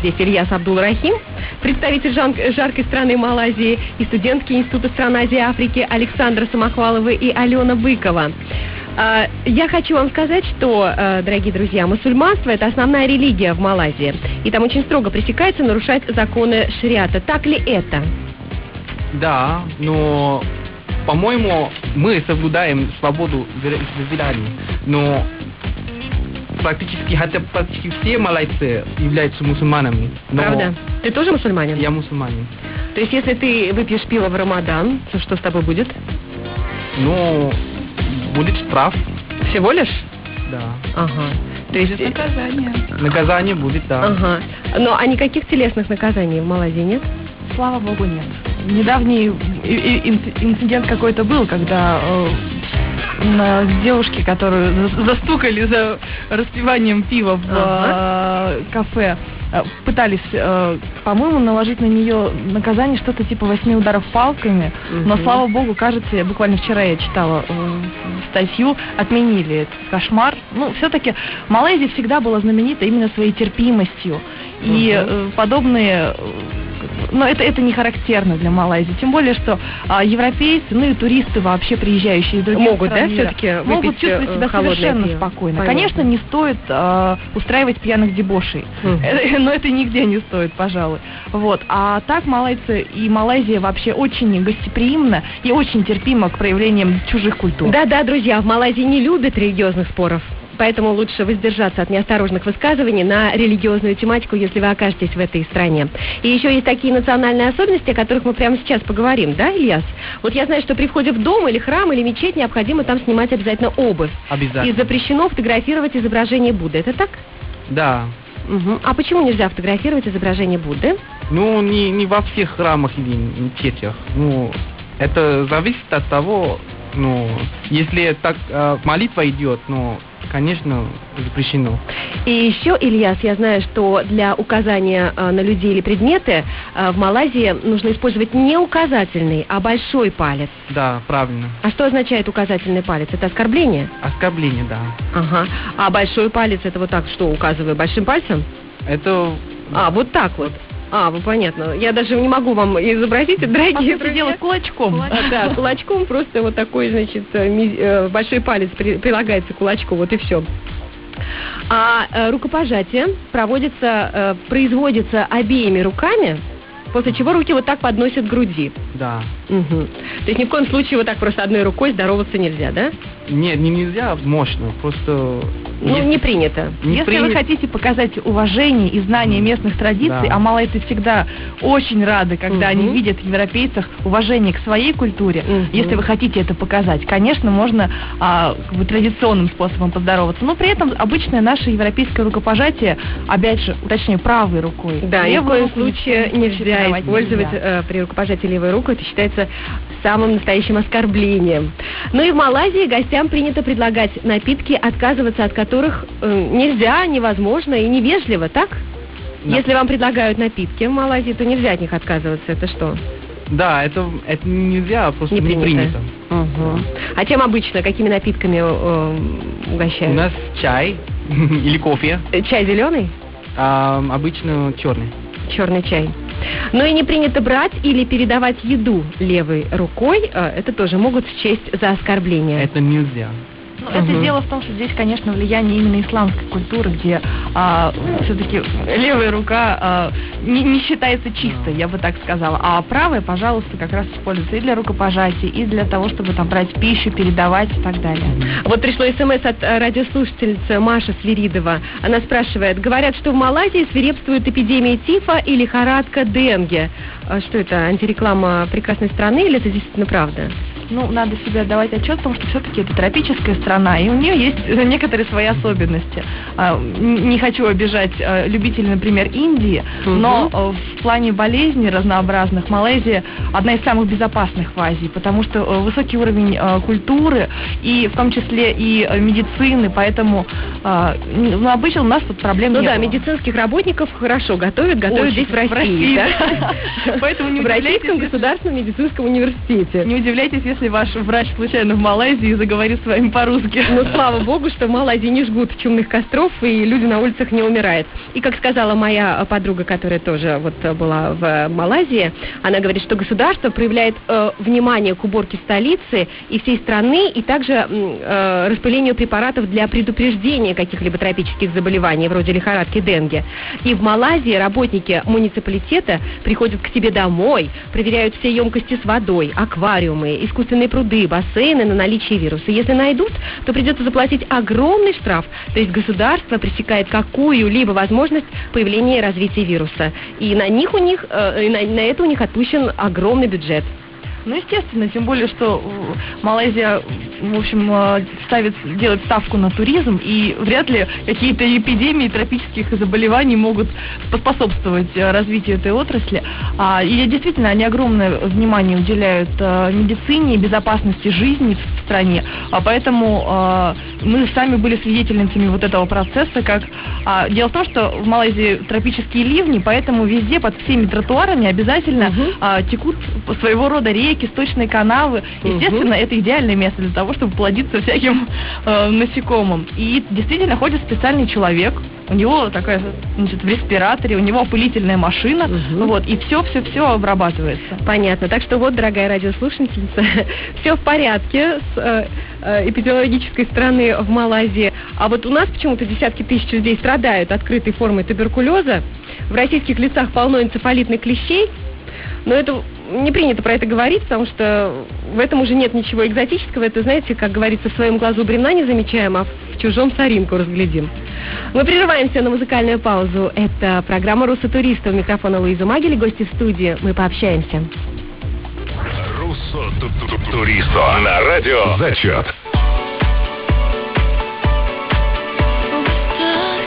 здесь Ильяс Абдул-Рахим, представитель жаркой страны Малайзии, и студентки Института стран Азии и Африки Александра Самохвалова и Алена Быкова. Я хочу вам сказать, что, дорогие друзья, мусульманство – это основная религия в Малайзии. И там очень строго пресекается нарушать законы шариата. Так ли это? Да, но, по-моему, мы соблюдаем свободу вероисповедания. Но практически все малайцы являются мусульманами. Правда? Ты тоже мусульманин? Я мусульманин. То есть, если ты выпьешь пиво в Рамадан, то что с тобой будет? Ну, будет штраф. Всего лишь? Да. Ага. То есть наказание. Наказание будет, да. Ага. Но а никаких телесных наказаний в Малайзии нет? Слава богу, нет. Недавний инцидент какой-то был, когда девушки, которую застукали за распиванием пива в кафе, пытались, по-моему, наложить на нее наказание что-то типа 8 ударов палками, но, слава богу, кажется, буквально вчера я читала статью, отменили этот кошмар. Ну, все-таки Малайзия всегда была знаменита именно своей терпимостью, и подобные... Но это не характерно для Малайзии. Тем более, что европейцы, ну и туристы вообще, приезжающие из других стран мира, могут чувствовать себя совершенно спокойно. Понятно. Конечно, не стоит устраивать пьяных дебошей. Но это нигде не стоит, пожалуй. Вот. А так малайцы и Малайзия вообще очень гостеприимна и очень терпима к проявлениям чужих культур. Да-да, друзья, в Малайзии не любят религиозных споров. Поэтому лучше воздержаться от неосторожных высказываний на религиозную тематику, если вы окажетесь в этой стране. И еще есть такие национальные особенности, о которых мы прямо сейчас поговорим, да, Ильяс? Вот я знаю, что при входе в дом или храм, или мечеть необходимо там снимать обязательно обувь. Обязательно. И запрещено фотографировать изображение Будды. Это так? Да. А почему нельзя фотографировать изображение Будды? Ну, не во всех храмах или мечетях. Ну, это зависит от того, ну, если так молитва идет, ну, конечно, запрещено. И еще, Ильяс, я знаю, что для указания на людей или предметы в Малайзии нужно использовать не указательный, а большой палец. Да, правильно. А что означает указательный палец? Это оскорбление? Оскорбление, да. Ага. А большой палец, это вот так, что указываю большим пальцем? Это... вот так вот. Понятно. Я даже не могу вам изобразить, дорогие друзья. Делать кулачком. Да, кулачком просто вот такой, значит, большой палец прилагается к кулачку, вот и все. А рукопожатие производится обеими руками, после чего руки вот так подносят к груди. Да. То есть ни в коем случае вот так просто одной рукой здороваться нельзя, да? Нет, нельзя мощно, просто... не принято. Если вы хотите показать уважение и знание местных традиций, а малайцы всегда очень рады, когда они видят в европейцах уважение к своей культуре, если вы хотите это показать, конечно, можно традиционным способом поздороваться, но при этом обычное наше европейское рукопожатие, опять же, точнее, правой рукой. Да, ни в коем случае нельзя использовать при рукопожатии левой рукой, это считается самым настоящим оскорблением. Ну и в Малайзии гостям принято предлагать напитки, отказываться от которых нельзя, невозможно и невежливо, так? Да. Если вам предлагают напитки в Малайзии, то нельзя от них отказываться, это что? Да, это нельзя, просто не принято. А чем обычно, какими напитками угощают? У нас чай или кофе. Чай зеленый? Обычно черный. Черный чай. Но и не принято брать или передавать еду левой рукой. Это тоже могут счесть за оскорбление. Это нельзя. Это дело в том, что здесь, конечно, влияние именно исламской культуры, где все-таки левая рука не считается чистой, я бы так сказала, а правая, пожалуйста, как раз используется и для рукопожатия, и для того, чтобы там брать пищу, передавать и так далее. Вот пришло СМС от радиослушательницы Маши Свиридова. Она спрашивает, говорят, что в Малайзии свирепствует эпидемия тифа и лихорадка денге. Что это, антиреклама прекрасной страны или это действительно правда? Ну, надо себе отдавать отчет в том, что все-таки это тропическая страна, и у нее есть некоторые свои особенности. Не хочу обижать любителей, например, Индии, но в плане болезней разнообразных Малайзия одна из самых безопасных в Азии, потому что высокий уровень культуры, и в том числе и медицины, поэтому обычно у нас тут проблем нет. Ну да, медицинских работников хорошо готовят здесь в России. Поэтому не в Российском государственном медицинском университете. Не удивляйтесь, если если ваш врач случайно в Малайзии заговорит с вами по-русски. Ну, слава богу, что в Малайзии не жгут чумных костров, и люди на улицах не умирают. И, как сказала моя подруга, которая тоже вот была в Малайзии, она говорит, что государство проявляет внимание к уборке столицы и всей страны, и также распылению препаратов для предупреждения каких-либо тропических заболеваний, вроде лихорадки Денге. И в Малайзии работники муниципалитета приходят к тебе домой, проверяют все емкости с водой, аквариумы, искусственные пруды, бассейны на наличие вируса. Если найдут, то придется заплатить огромный штраф. То есть государство пресекает какую-либо возможность появления и развития вируса. И на это у них отпущен огромный бюджет. Ну, естественно, тем более, что Малайзия, в общем, делает ставку на туризм, и вряд ли какие-то эпидемии тропических заболеваний могут поспособствовать развитию этой отрасли. И действительно, они огромное внимание уделяют медицине и безопасности жизни в стране. Поэтому мы сами были свидетельницами вот этого процесса. Дело в том, что в Малайзии тропические ливни, поэтому везде под всеми тротуарами обязательно текут своего рода реки, сточные канавы. Естественно, это идеальное место для того, чтобы плодиться всяким насекомым. И действительно ходит специальный человек, у него такая, значит, в респираторе, у него опылительная машина, вот, и все обрабатывается. Понятно. Так что вот, дорогая радиослушательница, все в порядке с эпидемиологической стороны в Малайзии. А вот у нас почему-то десятки тысяч людей страдают открытой формой туберкулеза. В российских лесах полно энцефалитных клещей. Но это не принято про это говорить, потому что в этом уже нет ничего экзотического. Это, знаете, как говорится, в своем глазу бревна не замечаем, а в чужом соринку разглядим. Мы прерываемся на музыкальную паузу. Это программа «Руссо-туриста». У микрофона Луиза Магель, гости в студии. Мы пообщаемся. «Руссо-туриста» на радио «Зачет».